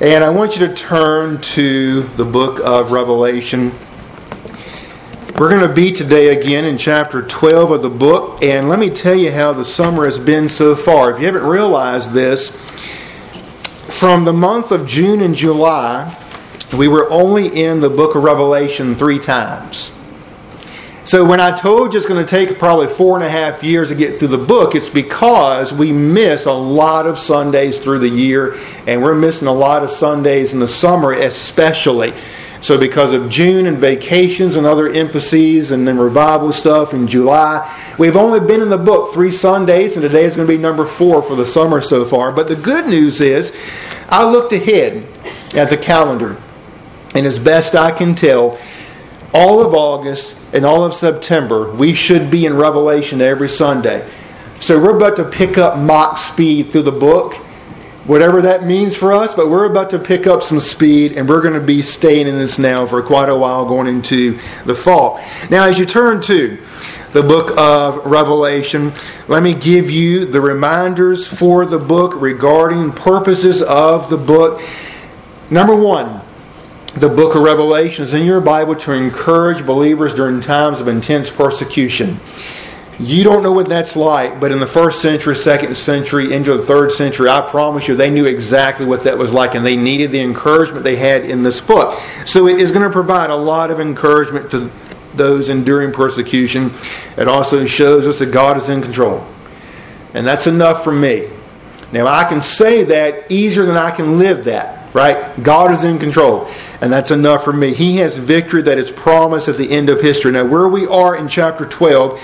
And I want you to turn to the book of Revelation. We're going to be today again in chapter 12 of the book. And let me tell you how the summer has been so far. If you haven't realized this, from the month of June and July, we were only in the book of Revelation 3 times. So when I told you it's going to take probably 4.5 years to get through the book, it's because we miss a lot of Sundays through the year, and we're missing a lot of Sundays in the summer especially. So because of June and vacations and other emphases and then revival stuff in July, we've only been in the book 3 Sundays, and today is going to be number 4 for the summer so far. But the good news is, I looked ahead at the calendar, and as best I can tell, all of August and all of September, we should be in Revelation every Sunday. So we're about to pick up Mach speed through the book, whatever that means for us, but we're about to pick up some speed, and we're going to be staying in this now for quite a while going into the fall. Now, as you turn to the book of Revelation, let me give you the reminders for the book regarding purposes of the book. Number 1, the book of Revelation is in your Bible to encourage believers during times of intense persecution. You don't know what that's like, but in the 1st century, 2nd century, into the 3rd century, I promise you, they knew exactly what that was like, and they needed the encouragement they had in this book. So it is going to provide a lot of encouragement to those enduring persecution. It also shows us that God is in control. And that's enough for me. Now, I can say that easier than I can live that, right? God is in control. And that's enough for me. He has victory that is promised at the end of history. Now, where we are in chapter 12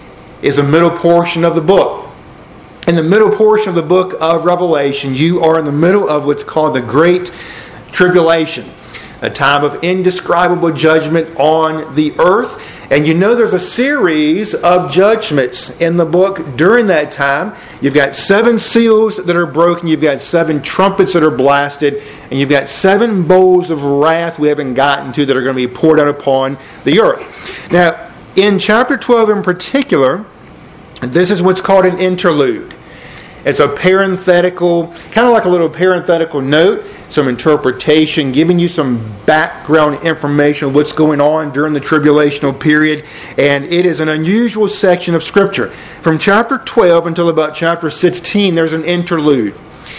is the middle portion of the book. In the middle portion of the book of Revelation, you are in the middle of what's called the Great Tribulation, a time of indescribable judgment on the earth. And you know there's a series of judgments in the book during that time. You've got 7 seals that are broken. You've got 7 trumpets that are blasted. And you've got 7 bowls of wrath we haven't gotten to that are going to be poured out upon the earth. Now, in chapter 12 in particular, this is what's called an interlude. It's a parenthetical, kind of like a little parenthetical note, some interpretation, giving you some background information of what's going on during the tribulational period. And it is an unusual section of Scripture. From chapter 12 until about chapter 16, there's an interlude.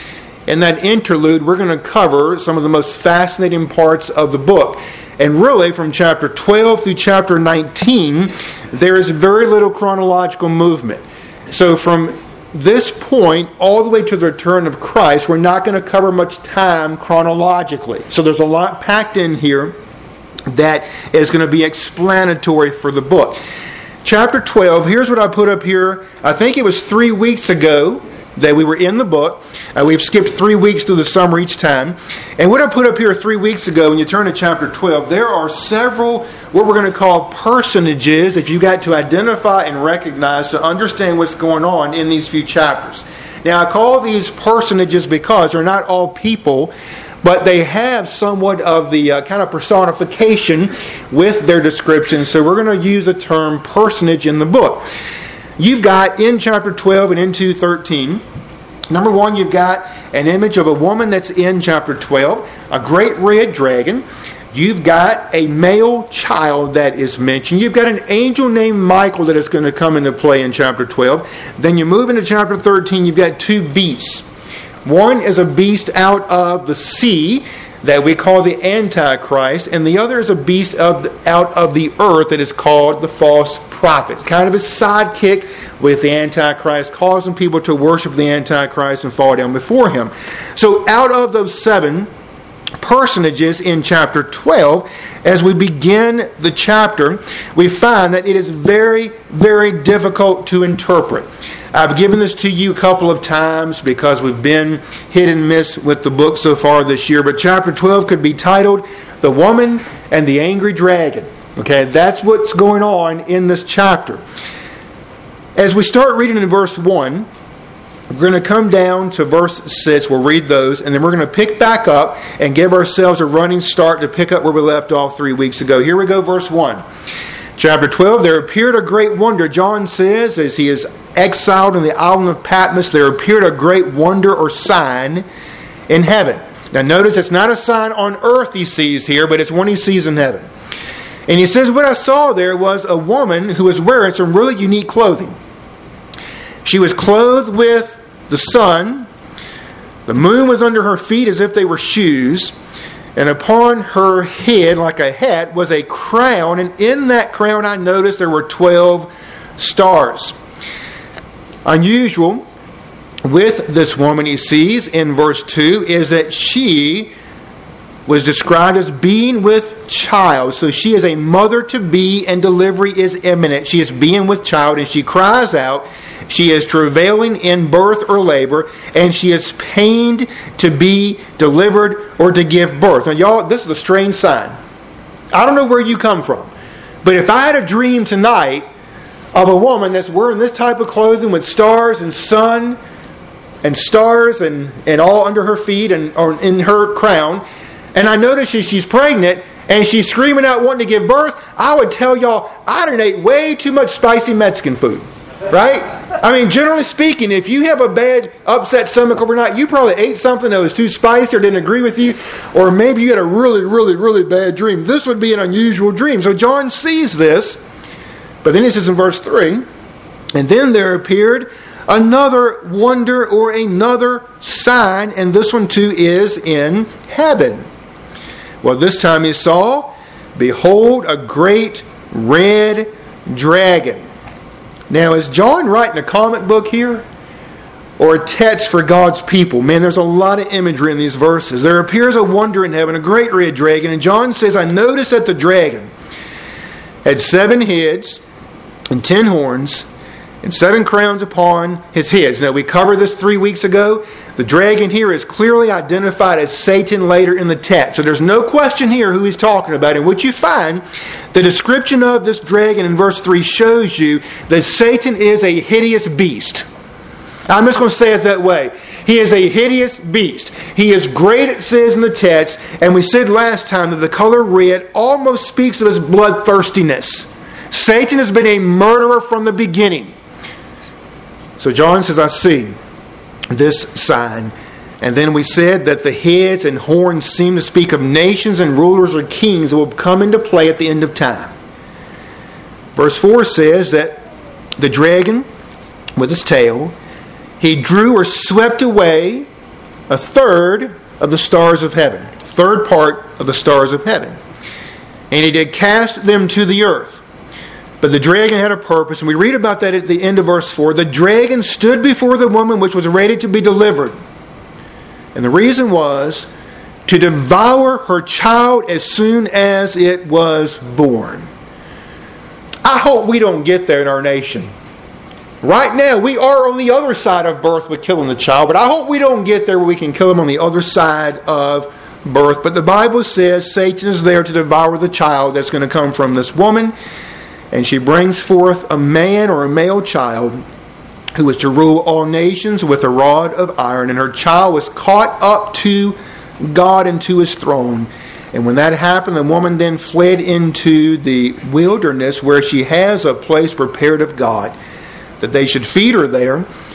In that interlude, we're going to cover some of the most fascinating parts of the book. And really, from chapter 12 through chapter 19, there is very little chronological movement. So from this point, all the way to the return of Christ, we're not going to cover much time chronologically. So there's a lot packed in here that is going to be explanatory for the book. Chapter 12, here's what I put up here. I think it was 3 weeks ago that we were in the book. We've skipped 3 weeks through the summer each time. And what I put up here 3 weeks ago, when you turn to chapter 12, there are several, what we're going to call personages, that you've got to identify and recognize to understand what's going on in these few chapters. Now, I call these personages because they're not all people, but they have somewhat of the kind of personification with their description. So we're going to use the term personage in the book. You've got in chapter 12 and into 13, number 1, you've got an image of a woman that's in chapter 12, a great red dragon. You've got a male child that is mentioned. You've got an angel named Michael that is going to come into play in chapter 12. Then you move into chapter 13, you've got 2 beasts. One is a beast out of the sea that we call the Antichrist, and the other is a beast out of the earth that is called the false prophet. Kind of a sidekick with the Antichrist, causing people to worship the Antichrist and fall down before him. So out of those 7 personages in chapter 12, as we begin the chapter, we find that it is very, very difficult to interpret. I've given this to you a couple of times because we've been hit and miss with the book so far this year. But chapter 12 could be titled The Woman and the Angry Dragon. Okay, that's what's going on in this chapter. As we start reading in verse 1, we're going to come down to verse 6. We'll read those, and then we're going to pick back up and give ourselves a running start to pick up where we left off 3 weeks ago. Here we go, verse 1. Chapter 12, there appeared a great wonder. John says, as he is exiled in the island of Patmos, there appeared a great wonder or sign in heaven. Now notice it's not a sign on earth he sees here, but it's one he sees in heaven. And he says, what I saw there was a woman who was wearing some really unique clothing. She was clothed with the sun. The moon was under her feet as if they were shoes. And upon her head, like a hat, was a crown. And in that crown I noticed there were 12 stars. Unusual with this woman he sees in verse 2 is that she was described as being with child. So she is a mother-to-be and delivery is imminent. She is being with child and she cries out. She is travailing in birth or labor, and she is pained to be delivered or to give birth. Now y'all, this is a strange sign. I don't know where you come from, but if I had a dream tonight of a woman that's wearing this type of clothing with stars and sun and stars and all under her feet and or in her crown, and I notice she's pregnant and she's screaming out wanting to give birth, I would tell y'all, I done ate way too much spicy Mexican food. Right? I mean, generally speaking, if you have a bad, upset stomach overnight, you probably ate something that was too spicy or didn't agree with you, or maybe you had a really, really, really bad dream. This would be an unusual dream. So John sees this, but then he says in verse 3, and then there appeared another wonder or another sign, and this one too is in heaven. Well, this time he saw, behold, a great red dragon. Now, is John writing a comic book here? Or a text for God's people? Man, there's a lot of imagery in these verses. There appears a wonder in heaven, a great red dragon. And John says, I noticed that the dragon had 7 heads and 10 horns and 7 crowns upon his heads. Now, we covered this 3 weeks ago. The dragon here is clearly identified as Satan later in the text. So there's no question here who he's talking about. And what you find, the description of this dragon in verse 3 shows you that Satan is a hideous beast. I'm just going to say it that way. He is a hideous beast. He is great, it says in the text. And we said last time that the color red almost speaks of his bloodthirstiness. Satan has been a murderer from the beginning. So John says, I see this sign. And then we said that the heads and horns seem to speak of nations and rulers or kings that will come into play at the end of time. Verse 4 says that the dragon, with his tail, he drew or swept away a third of the stars of heaven. Third part of the stars of heaven. And he did cast them to the earth. But the dragon had a purpose, and we read about that at the end of verse 4. The dragon stood before the woman which was ready to be delivered. And the reason was to devour her child as soon as it was born. I hope we don't get there in our nation. Right now, we are on the other side of birth with killing the child, but I hope we don't get there where we can kill him on the other side of birth. But the Bible says Satan is there to devour the child that's going to come from this woman. And she brings forth a man or a male child who was to rule all nations with a rod of iron. And her child was caught up to God and to his throne. And when that happened, the woman then fled into the wilderness where she has a place prepared of God, that they should feed her there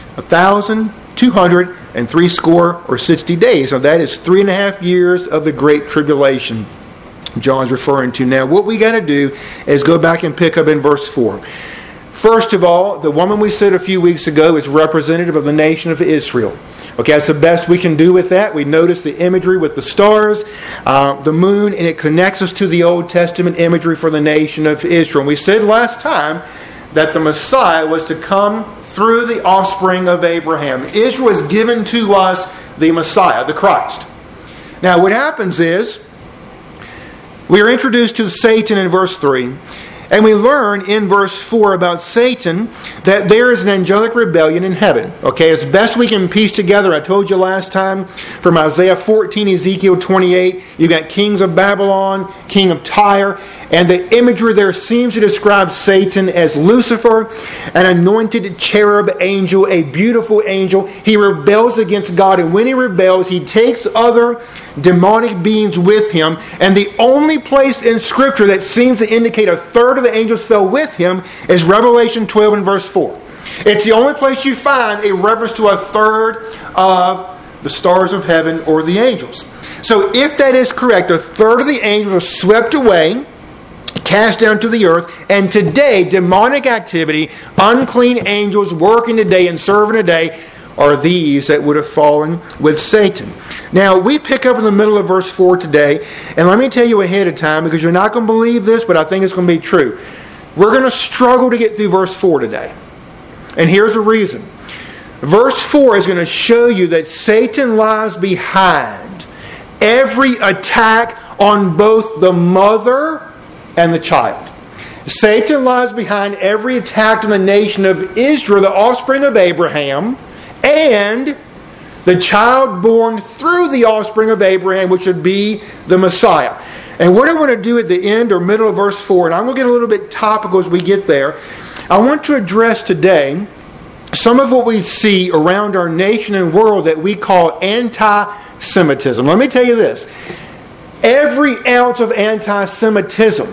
1,260 days. So that is 3.5 years of the Great Tribulation John's referring to. Now, what we got to do is go back and pick up in verse 4. First of all, the woman we said a few weeks ago is representative of the nation of Israel. Okay, that's the best we can do with that. We notice the imagery with the stars, the moon, and it connects us to the Old Testament imagery for the nation of Israel. And we said last time that the Messiah was to come through the offspring of Abraham. Israel is given to us the Messiah, the Christ. Now, what happens is, we are introduced to Satan in verse 3, and we learn in verse 4 about Satan that there is an angelic rebellion in heaven. Okay, as best we can piece together, I told you last time, from Isaiah 14, Ezekiel 28, you've got kings of Babylon, king of Tyre, and the imagery there seems to describe Satan as Lucifer, an anointed cherub angel, a beautiful angel. He rebels against God, and when he rebels, he takes other demonic beings with him. And the only place in Scripture that seems to indicate a third of the angels fell with him is Revelation 12 and verse 4. It's the only place you find a reference to a third of the stars of heaven, or the angels. So if that is correct, a third of the angels are swept away, cast down to the earth, and today, demonic activity, unclean angels working today and serving today, are these that would have fallen with Satan. Now, we pick up in the middle of verse 4 today, and let me tell you ahead of time, because you're not going to believe this, but I think it's going to be true. We're going to struggle to get through verse 4 today. And here's the reason. Verse 4 is going to show you that Satan lies behind every attack on both the mother and the child. Satan lies behind every attack on the nation of Israel, the offspring of Abraham, and the child born through the offspring of Abraham, which would be the Messiah. And what I want to do at the end or middle of verse 4, and I'm going to get a little bit topical as we get there, I want to address today some of what we see around our nation and world that we call anti-Semitism. Let me tell you this. Every ounce of anti-Semitism,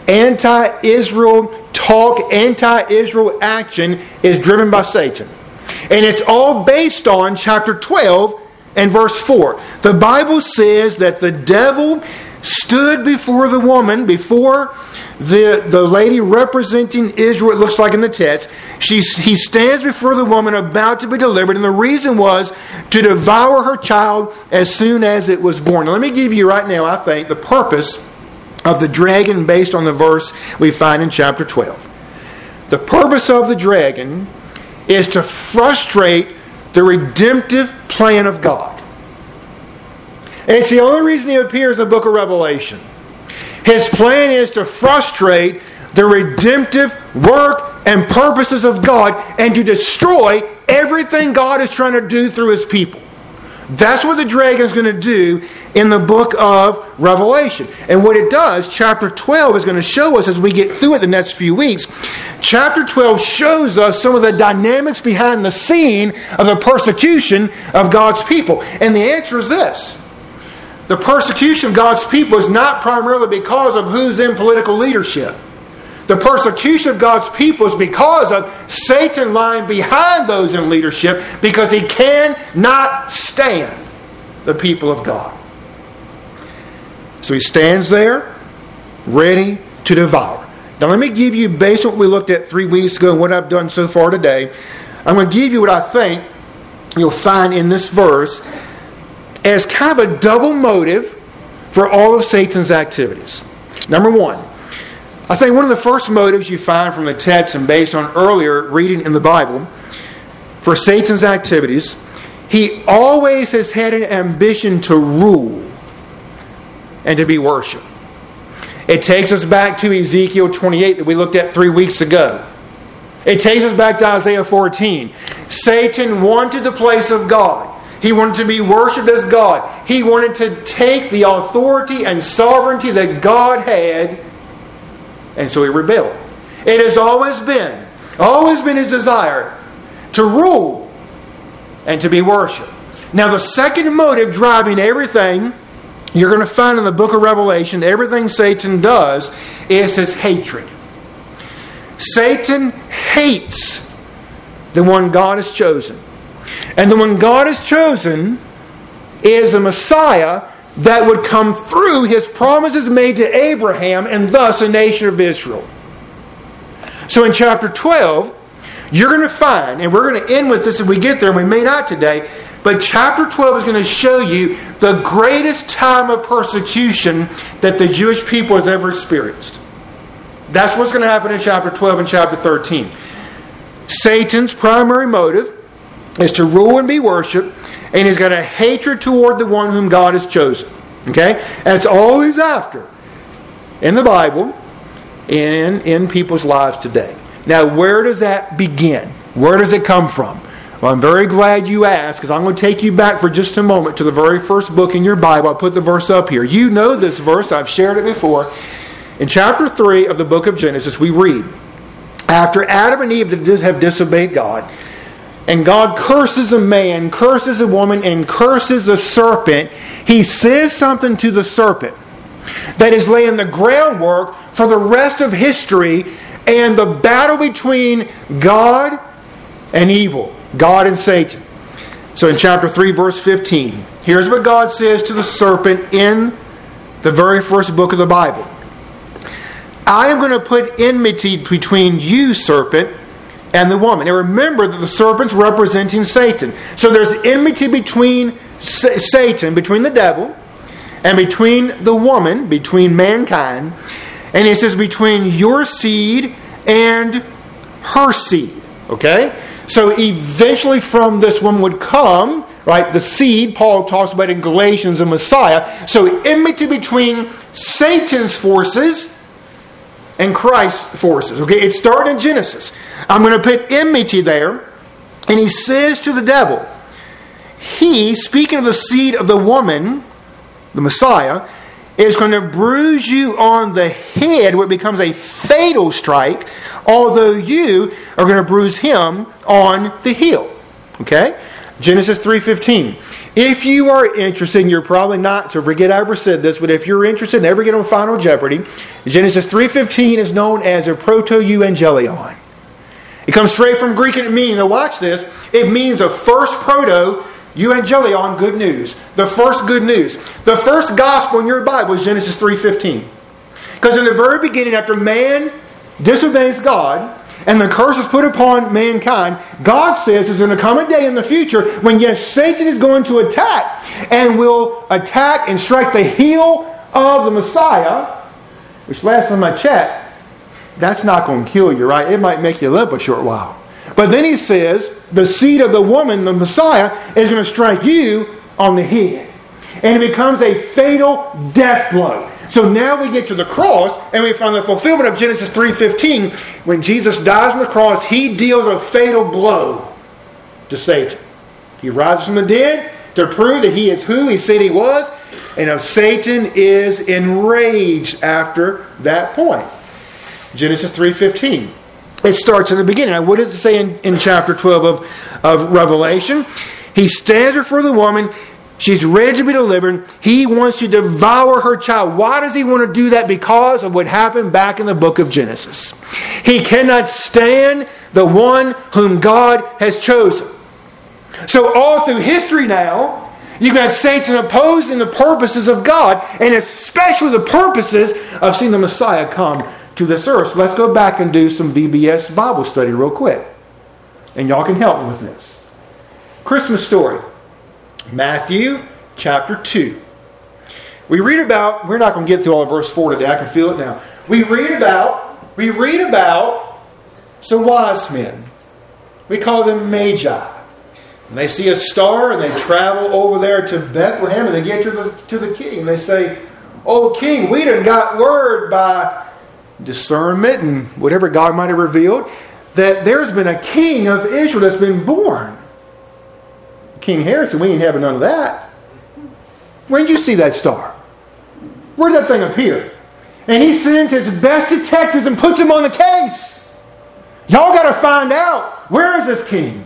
anti-Israel talk, anti-Israel action is driven by Satan. And it's all based on chapter 12 and verse 4. The Bible says that the devil stood before the woman, before the lady representing Israel, it looks like in the text. He stands before the woman about to be delivered, and the reason was to devour her child as soon as it was born. Now, let me give you right now, I think, the purpose of the dragon based on the verse we find in chapter 12. The purpose of the dragon is to frustrate the redemptive plan of God. And it's the only reason he appears in the book of Revelation. His plan is to frustrate the redemptive work and purposes of God and to destroy everything God is trying to do through His people. That's what the dragon is going to do in the book of Revelation. And what it does, chapter 12 is going to show us as we get through it the next few weeks. Chapter 12 shows us some of the dynamics behind the scene of the persecution of God's people. And the answer is this. The persecution of God's people is not primarily because of who's in political leadership. The persecution of God's people is because of Satan lying behind those in leadership because he cannot stand the people of God. So he stands there, ready to devour. Now let me give you, based on what we looked at 3 weeks ago and what I've done so far today, I'm going to give you what I think you'll find in this verse as kind of a double motive for all of Satan's activities. Number one, I think one of the first motives you find from the text and based on earlier reading in the Bible for Satan's activities, he always has had an ambition to rule and to be worshipped. It takes us back to Ezekiel 28 that we looked at 3 weeks ago. It takes us back to Isaiah 14. Satan wanted the place of God. He wanted to be worshipped as God. He wanted to take the authority and sovereignty that God had, and so he rebelled. It has always been his desire to rule and to be worshipped. Now the second motive driving everything you're going to find in the book of Revelation, everything Satan does, is his hatred. Satan hates the one God has chosen. And the one God has chosen is the Messiah that would come through His promises made to Abraham and thus a nation of Israel. So in chapter 12, you're going to find, and we're going to end with this if we get there, and we may not today, but chapter 12 is going to show you the greatest time of persecution that the Jewish people has ever experienced. That's what's going to happen in chapter 12 and chapter 13. Satan's primary motive is to rule and be worshipped, and he's got a hatred toward the one whom God has chosen. Okay? That's all he's after in the Bible and in people's lives today. Now, where does that begin? Where does it come from? Well, I'm very glad you asked, because I'm going to take you back for just a moment to the very first book in your Bible. I'll put the verse up here. You know this verse. I've shared it before. In chapter 3 of the book of Genesis, we read, after Adam and Eve have disobeyed God, and God curses a man, curses a woman, and curses the serpent, He says something to the serpent that is laying the groundwork for the rest of history and the battle between God and evil, God and Satan. So in chapter 3, verse 15, here's what God says to the serpent in the very first book of the Bible. I am going to put enmity between you, serpent, and the woman. Now remember that the serpent's representing Satan. So there's enmity between Satan, between the devil, and between the woman, between mankind. And he says between your seed and her seed. Okay? So eventually from this woman would come, right, the seed, Paul talks about in Galatians, the Messiah. So enmity between Satan's forces and Christ's forces. Okay, it started in Genesis. I'm going to put enmity there. And he says to the devil, he, speaking of the seed of the woman, the Messiah, is going to bruise you on the head where it becomes a fatal strike, although you are going to bruise him on the heel. Okay? Genesis 3:15. If you are interested, and you're probably not, so forget I ever said this, but if you're interested and ever get on Final Jeopardy, Genesis 3:15 is known as a proto-evangelion. It comes straight from Greek and it means, now watch this, it means a first proto-evangelion, good news. The first good news. The first gospel in your Bible is Genesis 3:15. Because in the very beginning, after man disobeys God, and the curse is put upon mankind, God says there's going to come a day in the future when, yes, Satan is going to attack and will attack and strike the heel of the Messiah, which last time I checked, that's not going to kill you, right? It might make you live a short while. But then he says the seed of the woman, the Messiah, is going to strike you on the head. And it becomes a fatal death blow. So now we get to the cross and we find the fulfillment of Genesis 3:15. When Jesus dies on the cross, he deals a fatal blow to Satan. He rises from the dead to prove that he is who he said he was. And now Satan is enraged after that point. Genesis 3:15. It starts in the beginning. Now what does it say in chapter 12 of Revelation? He stands before the woman. She's ready to be delivered. He wants to devour her child. Why does he want to do that? Because of what happened back in the book of Genesis. He cannot stand the one whom God has chosen. So all through history now, you've got Satan opposing the purposes of God, and especially the purposes of seeing the Messiah come to this earth. So let's go back and do some VBS Bible study real quick. And y'all can help me with this. Christmas story. Matthew chapter 2. We read about, we're not going to get through all of verse 4 today, I can feel it now. We read about some wise men. We call them magi. And they see a star and they travel over there to Bethlehem and they get to the king. And they say, "Oh king, we done got word by discernment and whatever God might have revealed that there's been a king of Israel that's been born." King Herod said, "We ain't having none of that. When did you see that star? Where did that thing appear?" And he sends his best detectives and puts them on the case. Y'all got to find out, where is this king?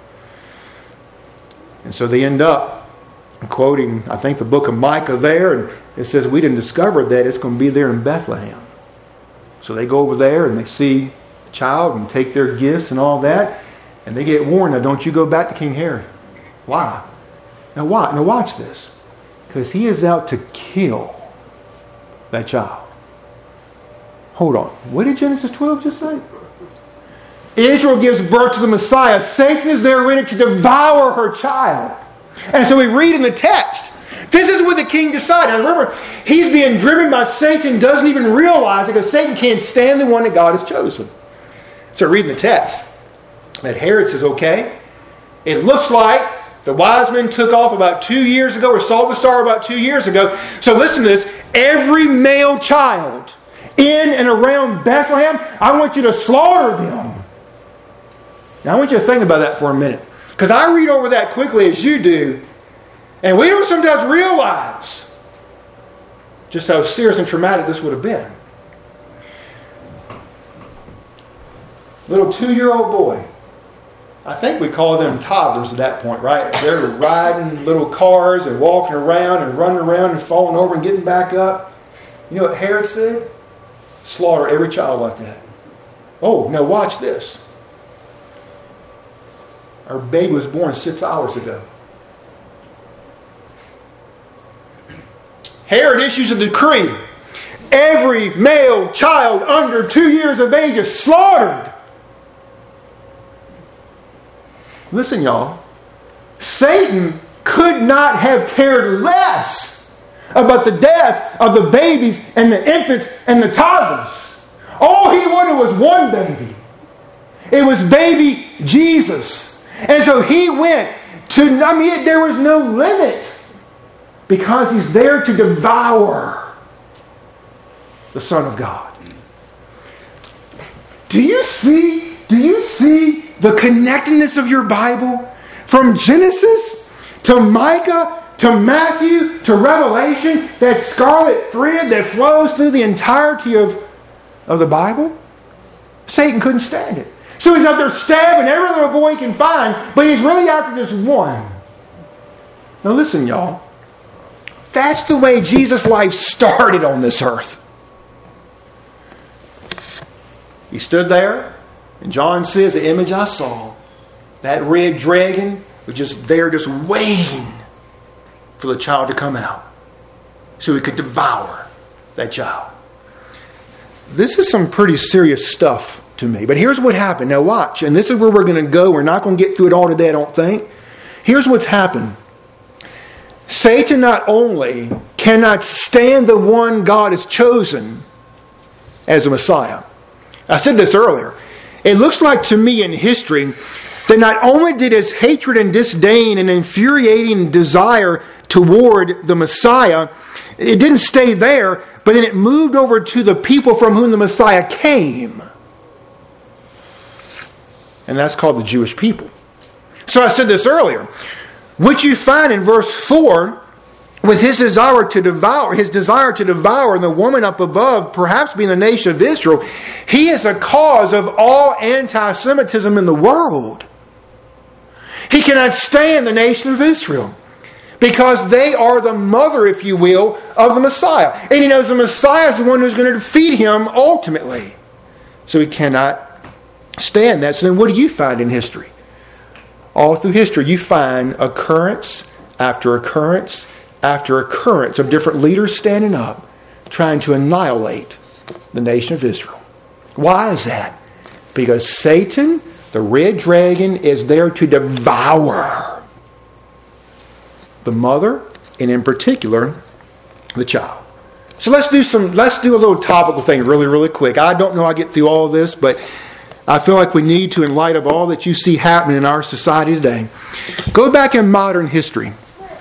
And so they end up quoting, I think, the book of Micah there. And it says, "We didn't discover that it's going to be there in Bethlehem." So they go over there and they see the child and take their gifts and all that. And they get warned, "Now don't you go back to King Herod." Why? Now why? Now watch this. Because he is out to kill that child. Hold on. What did Genesis 12 just say? Israel gives birth to the Messiah. Satan is there ready to devour her child. And so we read in the text, this is what the king decided. Now remember, he's being driven by Satan, doesn't even realize it because Satan can't stand the one that God has chosen. So read in the text that Herod says, "Okay, it looks like the wise men took off about 2 years ago or saw the star about 2 years ago. So listen to this. Every male child in and around Bethlehem, I want you to slaughter them." Now I want you to think about that for a minute. Because I read over that quickly as you do. And we don't sometimes realize just how serious and traumatic this would have been. Little 2-year-old boy. I think we call them toddlers at that point, right? They're riding little cars and walking around and running around and falling over and getting back up. You know what Herod said? Slaughter every child like that. Oh, now watch this. Our baby was born 6 hours ago. Herod issues a decree. Every male child under 2 years of age is slaughtered. Listen, y'all. Satan could not have cared less about the death of the babies and the infants and the toddlers. All he wanted was one baby. It was baby Jesus. And so he went to, there was no limit, because he's there to devour the Son of God. Do you see the connectedness of your Bible? From Genesis to Micah to Matthew to Revelation, that scarlet thread that flows through the entirety of the Bible? Satan couldn't stand it. So he's out there stabbing every little boy he can find, but he's really after this one. Now listen, y'all. That's the way Jesus' life started on this earth. He stood there, and John says, the image I saw, that red dragon was just there, just waiting for the child to come out so he could devour that child. This is some pretty serious stuff to me. But here's what happened. Now watch, and this is where we're going to go. We're not going to get through it all today, I don't think. Here's what's happened. Satan not only cannot stand the one God has chosen as a Messiah. I said this earlier. It looks like to me in history that not only did his hatred and disdain and infuriating desire toward the Messiah, it didn't stay there, but then it moved over to the people from whom the Messiah came. And that's called the Jewish people. So I said this earlier. What you find in verse 4, with his desire to devour, and the woman up above, perhaps being the nation of Israel, he is a cause of all anti-Semitism in the world. He cannot stand the nation of Israel because they are the mother, if you will, of the Messiah. And he knows the Messiah is the one who's going to defeat him ultimately. So he cannot stand that. So then what do you find in history? All through history, you find occurrence after occurrence after occurrence of different leaders standing up, trying to annihilate the nation of Israel. Why is that? Because Satan, the red dragon, is there to devour the mother, and in particular, the child. So let's do a little topical thing really, really quick. I don't know I'll get through all of this, but I feel like we need to, in light of all that you see happening in our society today. Go back in modern history.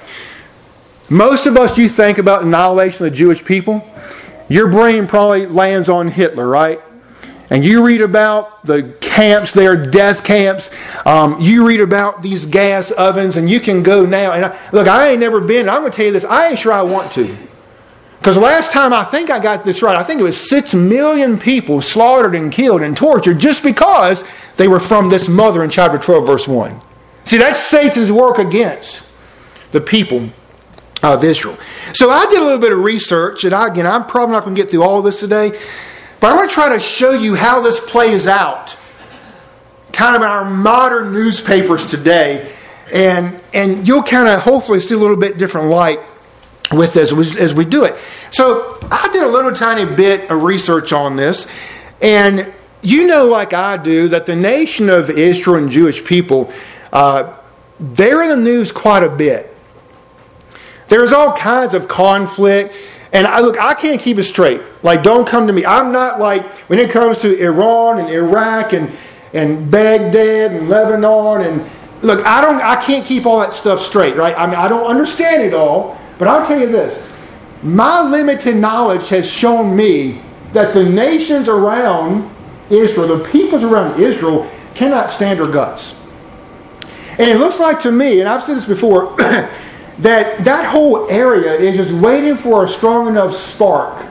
Most of us, you think about annihilation of the Jewish people, your brain probably lands on Hitler, right? And you read about the camps there, death camps. You read about these gas ovens, and you can go now. And I ain't never been. I'm going to tell you this. I ain't sure I want to. Because last time I think I got this right, I think it was 6 million people slaughtered and killed and tortured just because they were from this mother in chapter 12, verse 1. See, that's Satan's work against the people of Israel. So I did a little bit of research, and I'm probably not going to get through all of this today, but I'm going to try to show you how this plays out kind of in our modern newspapers today, and you'll kind of hopefully see a little bit different light with this as we do it. So I did a little tiny bit of research on this, and you know, like I do, that the nation of Israel and Jewish people, they're in the news quite a bit. There's all kinds of conflict, and I can't keep it straight. Like, don't come to me. I'm not like, when it comes to Iran and Iraq and Baghdad and Lebanon, and look, I can't keep all that stuff straight, right? I mean, I don't understand it all. But I'll tell you this, my limited knowledge has shown me that the nations around Israel, the peoples around Israel, cannot stand her guts. And it looks like to me, and I've said this before, that whole area is just waiting for a strong enough spark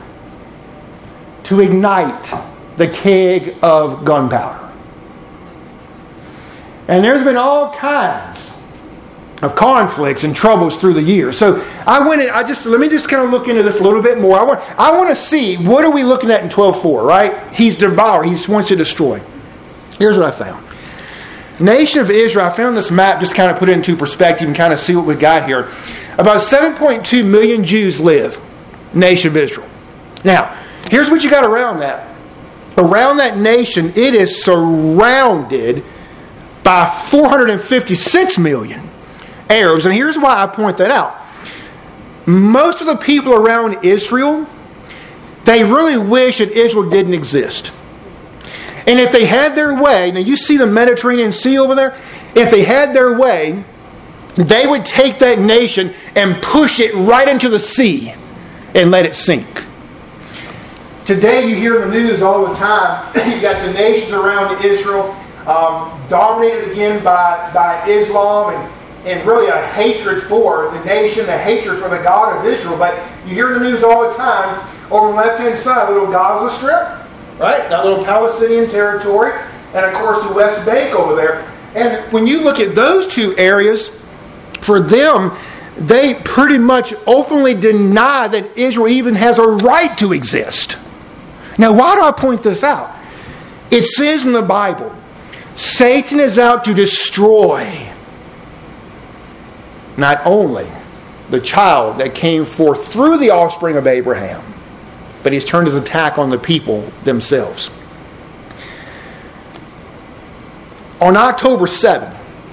to ignite the keg of gunpowder. And there's been all kinds of conflicts and troubles through the years. So let me just kind of look into this a little bit more. I want to see, what are we looking at in 12:4, right? He's devoured. He wants to destroy. Here's what I found. Nation of Israel, I found this map, just kind of put it into perspective and kind of see what we got here. About 7.2 million Jews live nation of Israel. Now, here's what you got around that. Around that nation, it is surrounded by 456 million Arabs. And here's why I point that out. Most of the people around Israel, they really wish that Israel didn't exist. And if they had their way, now you see the Mediterranean Sea over there, if they had their way, they would take that nation and push it right into the sea and let it sink. Today you hear in the news all the time, you've got the nations around Israel dominated again by Islam and really a hatred for the nation, a hatred for the God of Israel. But you hear in the news all the time, over on the left-hand side, little Gaza Strip, right? That little Palestinian territory, and of course the West Bank over there. And when you look at those two areas, for them, they pretty much openly deny that Israel even has a right to exist. Now, why do I point this out? It says in the Bible, Satan is out to destroy not only the child that came forth through the offspring of Abraham, but he's turned his attack on the people themselves. On October 7,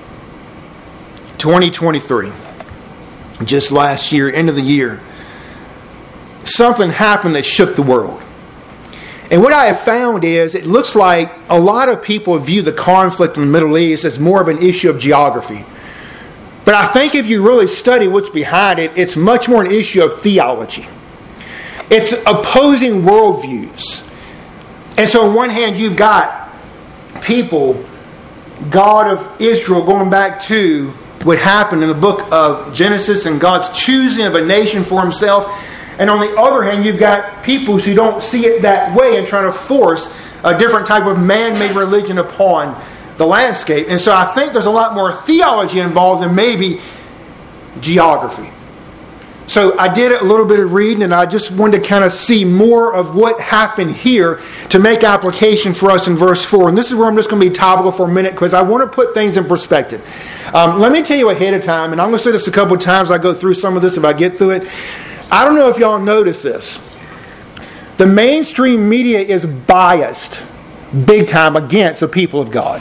2023, just last year, end of the year, something happened that shook the world. And what I have found is it looks like a lot of people view the conflict in the Middle East as more of an issue of geography. But I think if you really study what's behind it, it's much more an issue of theology. It's opposing worldviews. And so on one hand, you've got people, God of Israel, going back to what happened in the book of Genesis and God's choosing of a nation for himself. And on the other hand, you've got people who don't see it that way and trying to force a different type of man-made religion upon the landscape. And so I think there's a lot more theology involved than maybe geography. So I did a little bit of reading, and I just wanted to kind of see more of what happened here to make application for us in verse 4. And this is where I'm just going to be topical for a minute because I want to put things in perspective. Let me tell you ahead of time, and I'm going to say this a couple of times. I go through some of this if I get through it. I don't know if y'all notice this. The mainstream media is biased big time against the people of God.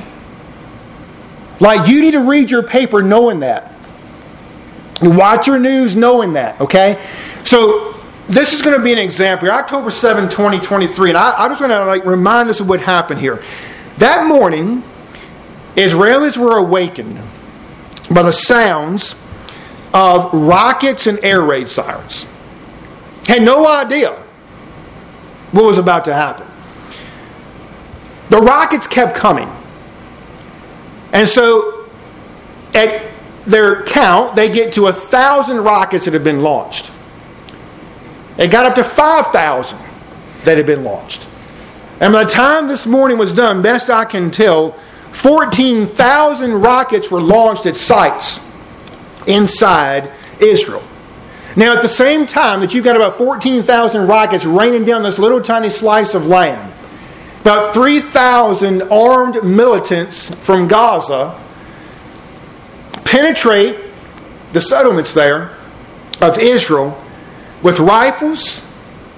Like, you need to read your paper knowing that. You watch your news knowing that, okay? So, this is going to be an example here. October 7, 2023. And I just want to remind us of what happened here. That morning, Israelis were awakened by the sounds of rockets and air raid sirens. Had no idea what was about to happen. The rockets kept coming. And so, at their count, they get to 1,000 rockets that have been launched. It got up to 5,000 that had been launched. And by the time this morning was done, best I can tell, 14,000 rockets were launched at sites inside Israel. Now, at the same time that you've got about 14,000 rockets raining down this little tiny slice of land, about 3,000 armed militants from Gaza penetrate the settlements there of Israel with rifles,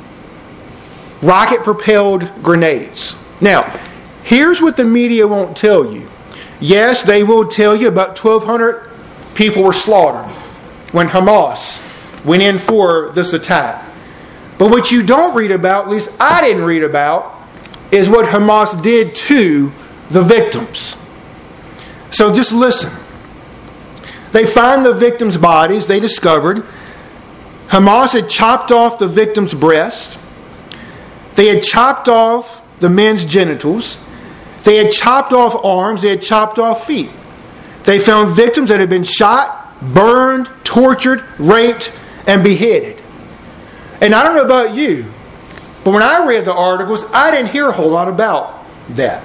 rocket-propelled grenades. Now, here's what the media won't tell you. Yes, they will tell you about 1,200 people were slaughtered when Hamas went in for this attack. But what you don't read about, at least I didn't read about, is what Hamas did to the victims. So just listen. They find the victims' bodies. They discovered Hamas had chopped off the victim's breast. They had chopped off the men's genitals. They had chopped off arms. They had chopped off feet. They found victims that had been shot, burned, tortured, raped, and beheaded. And I don't know about you, but when I read the articles, I didn't hear a whole lot about that.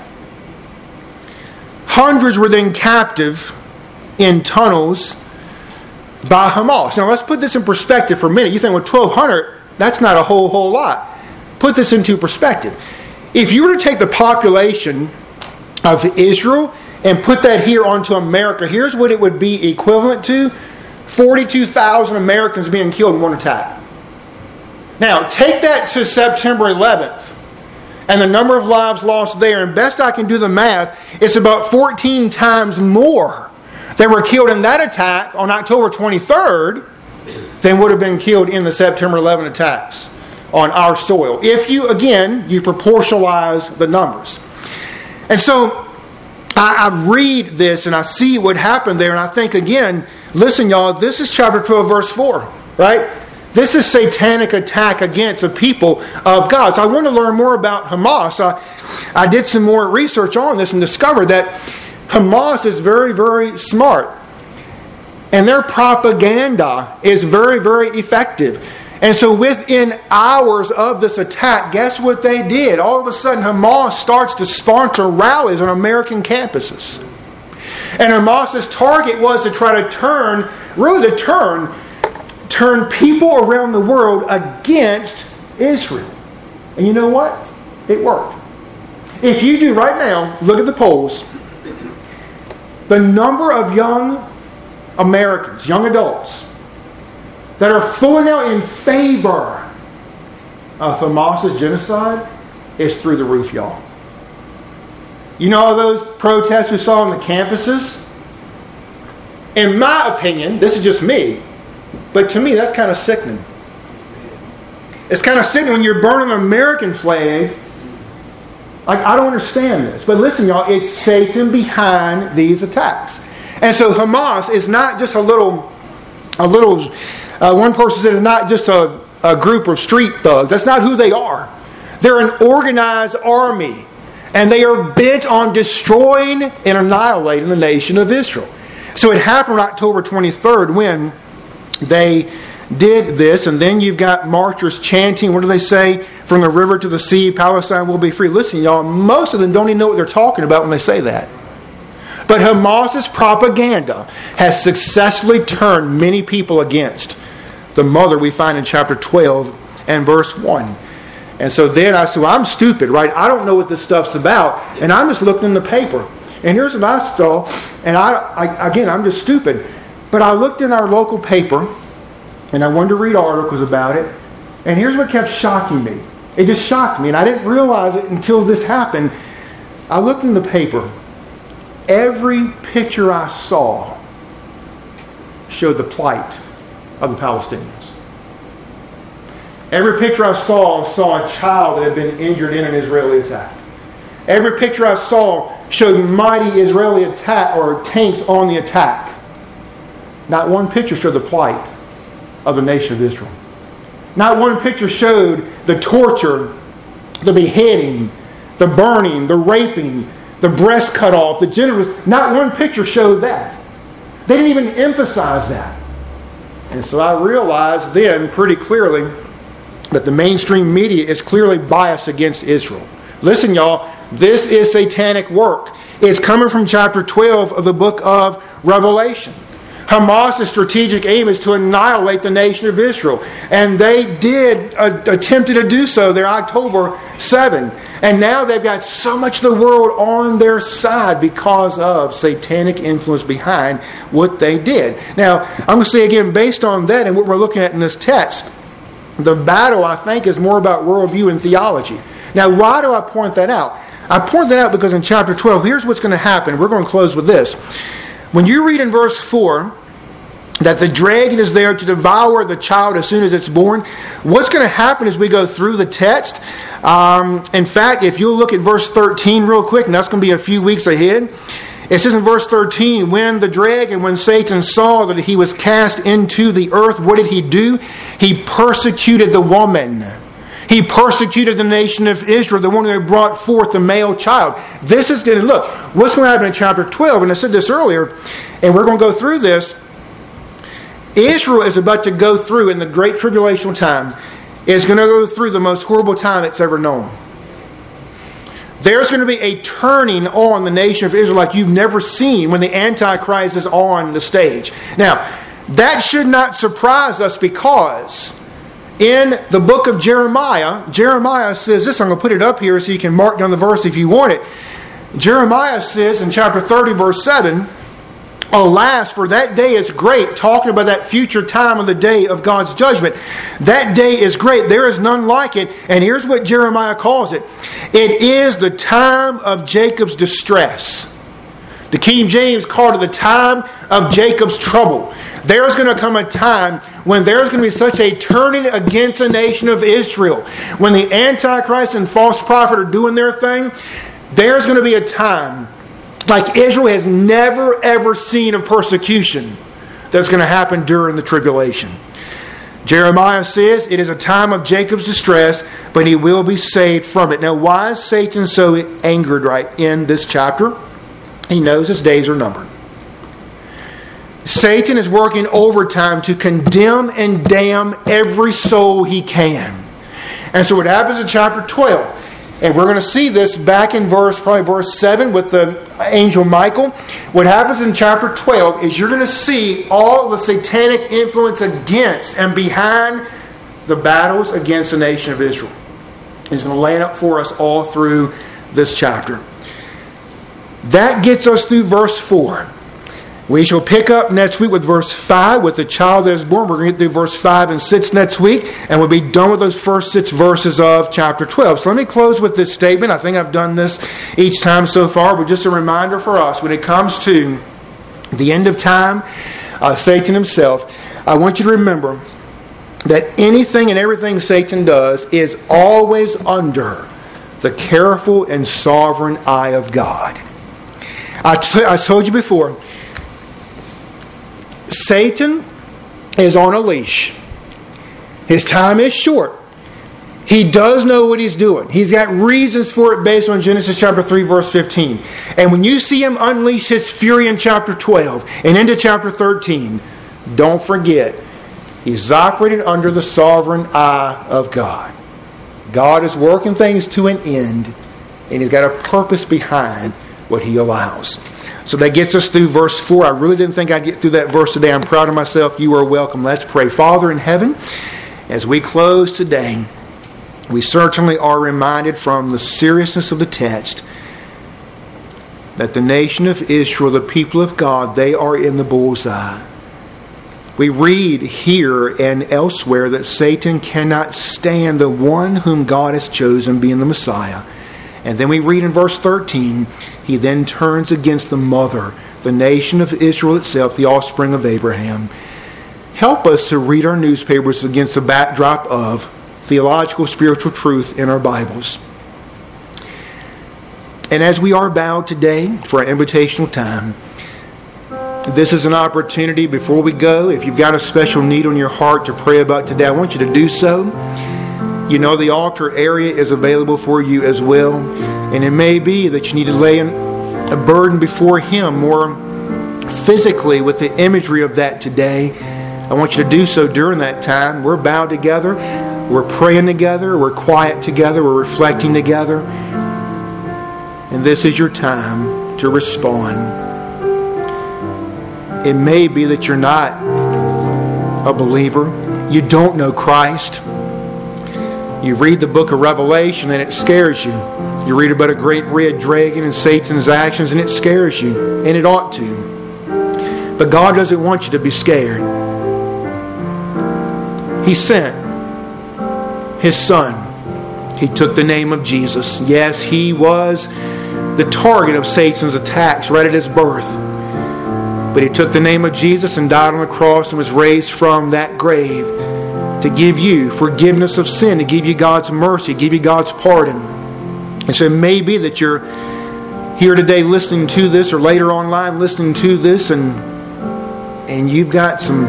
Hundreds were then captive in tunnels by Hamas. Now let's put this in perspective for a minute. You think, well, 1,200, that's not a whole lot. Put this into perspective. If you were to take the population of Israel and put that here onto America, here's what it would be equivalent to. 42,000 Americans being killed in one attack. Now, take that to September 11th. And the number of lives lost there, and best I can do the math, it's about 14 times more that were killed in that attack on October 23rd than would have been killed in the September 11 attacks on our soil. If you proportionalize the numbers. And so, I read this and I see what happened there, and I think again, listen y'all, this is chapter 12 verse 4, right? This is satanic attack against a people of God. So I want to learn more about Hamas. I did some more research on this and discovered that Hamas is very, very smart. And their propaganda is very, very effective. And so within hours of this attack, guess what they did? All of a sudden, Hamas starts to sponsor rallies on American campuses. And Hamas's target was to try to turn people around the world against Israel. And you know what? It worked. If you do right now, look at the polls. The number of young Americans, young adults, that are fully now in favor of Hamas's genocide is through the roof, y'all. You know all those protests we saw on the campuses? In my opinion, this is just me, but to me that's kind of sickening. It's kind of sickening when you're burning an American flag. Like, I don't understand this. But listen, y'all, it's Satan behind these attacks. And so Hamas is not just a little one person said it's not just a group of street thugs. That's not who they are. They're an organized army. And they are bent on destroying and annihilating the nation of Israel. So it happened on October 23rd when they did this. And then you've got marchers chanting, what do they say? From the river to the sea, Palestine will be free. Listen, y'all, most of them don't even know what they're talking about when they say that. But Hamas's propaganda has successfully turned many people against the mother we find in chapter 12 and verse 1. And so then I said, well, I'm stupid, right? I don't know what this stuff's about. And I'm just looking in the paper. And here's what I saw. And I'm just stupid. But I looked in our local paper, and I wanted to read articles about it. And here's what kept shocking me. It just shocked me. And I didn't realize it until this happened. I looked in the paper. Every picture I saw showed the plight of the Palestinians. Every picture I saw a child that had been injured in an Israeli attack. Every picture I saw showed mighty Israeli attack or tanks on the attack. Not one picture showed the plight of the nation of Israel. Not one picture showed the torture, the beheading, the burning, the raping, the breast cut off, the genitals. Not one picture showed that. They didn't even emphasize that. And so I realized then pretty clearly that the mainstream media is clearly biased against Israel. Listen, y'all, this is satanic work. It's coming from chapter 12 of the book of Revelation. Hamas' strategic aim is to annihilate the nation of Israel. And they did attempted to do so there October 7. And now they've got so much of the world on their side because of satanic influence behind what they did. Now, I'm going to say again, based on that and what we're looking at in this text, the battle, I think, is more about worldview and theology. Now, why do I point that out? I point that out because in chapter 12, here's what's going to happen. We're going to close with this. When you read in verse 4 that the dragon is there to devour the child as soon as it's born, what's going to happen as we go through the text? In fact, if you'll look at verse 13 real quick, and that's going to be a few weeks ahead, it says in verse 13, when Satan saw that he was cast into the earth, what did he do? He persecuted the woman. He persecuted the nation of Israel, the one who had brought forth the male child. This is going to, look, what's going to happen in chapter 12, and I said this earlier, and we're going to go through this. Israel is about to go through, in the great tribulational time, is going to go through the most horrible time it's ever known. There's going to be a turning on the nation of Israel like you've never seen when the Antichrist is on the stage. Now, that should not surprise us because in the book of Jeremiah says this. I'm going to put it up here so you can mark down the verse if you want it. Jeremiah says in chapter 30, verse 7, Alas, for that day is great. Talking about that future time of the day of God's judgment. That day is great. There is none like it. And here's what Jeremiah calls it. It is the time of Jacob's distress. The King James called it the time of Jacob's trouble. There's going to come a time when there's going to be such a turning against the nation of Israel. When the Antichrist and false prophet are doing their thing, there's going to be a time like Israel has never ever seen of persecution that's going to happen during the tribulation. Jeremiah says it is a time of Jacob's distress, but he will be saved from it. Now, why is Satan so angered right in this chapter? He knows his days are numbered. Satan is working overtime to condemn and damn every soul he can. And so what happens in chapter 12, and we're going to see this back in verse 7 with the angel Michael. What happens in chapter 12 is you're going to see all the satanic influence against and behind the battles against the nation of Israel. He's going to lay it up for us all through this chapter. That gets us through verse 4. We shall pick up next week with verse 5 with the child that is born. We're going to get through verse 5 and 6 next week, and we'll be done with those first 6 verses of chapter 12. So let me close with this statement. I think I've done this each time so far, but just a reminder for us when it comes to the end of time, Satan himself, I want you to remember that anything and everything Satan does is always under the careful and sovereign eye of God. I told you before, Satan is on a leash. His time is short. He does know what he's doing. He's got reasons for it based on Genesis chapter 3 verse 15. And when you see him unleash his fury in chapter 12 and into chapter 13, don't forget, he's operating under the sovereign eye of God. God is working things to an end, and he's got a purpose behind what he allows. So that gets us through verse 4. I really didn't think I'd get through that verse today. I'm proud of myself. You are welcome. Let's pray. Father in heaven, as we close today, we certainly are reminded from the seriousness of the text that the nation of Israel, the people of God, they are in the bullseye. We read here and elsewhere that Satan cannot stand the one whom God has chosen being the Messiah. And then we read in verse 13, he then turns against the mother, the nation of Israel itself, the offspring of Abraham. Help us to read our newspapers against the backdrop of theological, spiritual truth in our Bibles. And as we are bowed today for our invitational time, this is an opportunity before we go. If you've got a special need on your heart to pray about today, I want you to do so. You know the altar area is available for you as well. And it may be that you need to lay a burden before Him more physically with the imagery of that today. I want you to do so during that time. We're bowed together. We're praying together. We're quiet together. We're reflecting together. And this is your time to respond. It may be that you're not a believer. You don't know Christ. You read the book of Revelation and it scares you. You read about a great red dragon and Satan's actions and it scares you. And it ought to. But God doesn't want you to be scared. He sent His Son. He took the name of Jesus. Yes, He was the target of Satan's attacks right at His birth. But He took the name of Jesus and died on the cross and was raised from that grave to give you forgiveness of sin, to give you God's mercy, give you God's pardon. And so it may be that you're here today listening to this or later online listening to this and you've got some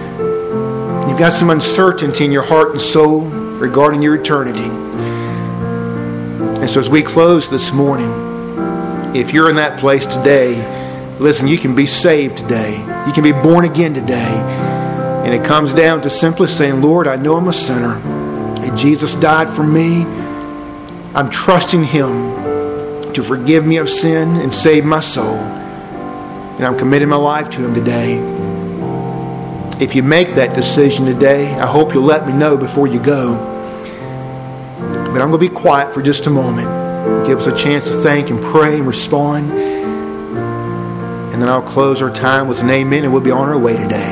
uncertainty in your heart and soul regarding your eternity. And so as we close this morning, if you're in that place today, listen, you can be saved today. You can be born again today. And it comes down to simply saying, Lord, I know I'm a sinner. And Jesus died for me. I'm trusting Him to forgive me of sin and save my soul. And I'm committing my life to Him today. If you make that decision today, I hope you'll let me know before you go. But I'm going to be quiet for just a moment. Give us a chance to think and pray and respond. And And then I'll close our time with an amen, and we'll be on our way today.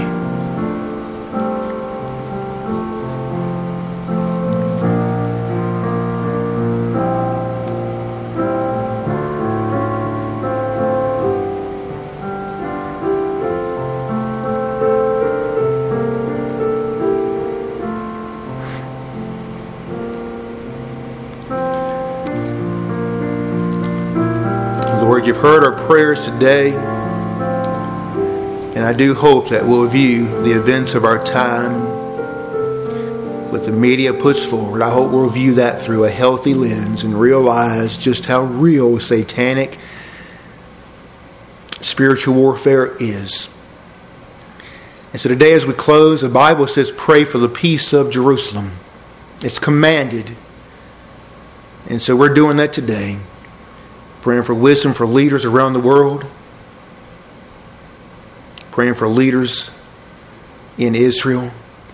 Lord, you've heard our prayers today, and I do hope that we'll view the events of our time what the media puts forward. I hope we'll view that through a healthy lens and realize just how real satanic spiritual warfare is. And so today as we close, the Bible says pray for the peace of Jerusalem. It's commanded. And so we're doing that today. Praying for wisdom for leaders around the world. Praying for leaders in Israel.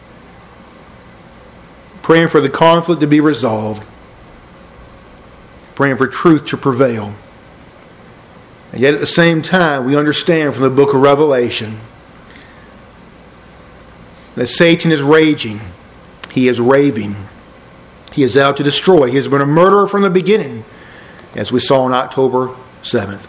Praying for the conflict to be resolved. Praying for truth to prevail. And yet at the same time, we understand from the book of Revelation that Satan is raging. He is raving. He is out to destroy. He has been a murderer from the beginning, as we saw on October 7th.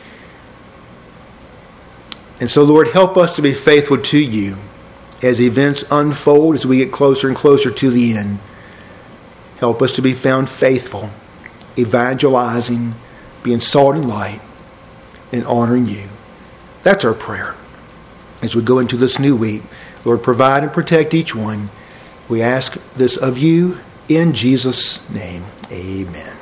And so, Lord, help us to be faithful to you as events unfold, as we get closer and closer to the end. Help us to be found faithful, evangelizing, being salt and light, and honoring you. That's our prayer. As we go into this new week, Lord, provide and protect each one. We ask this of you in Jesus' name. Amen.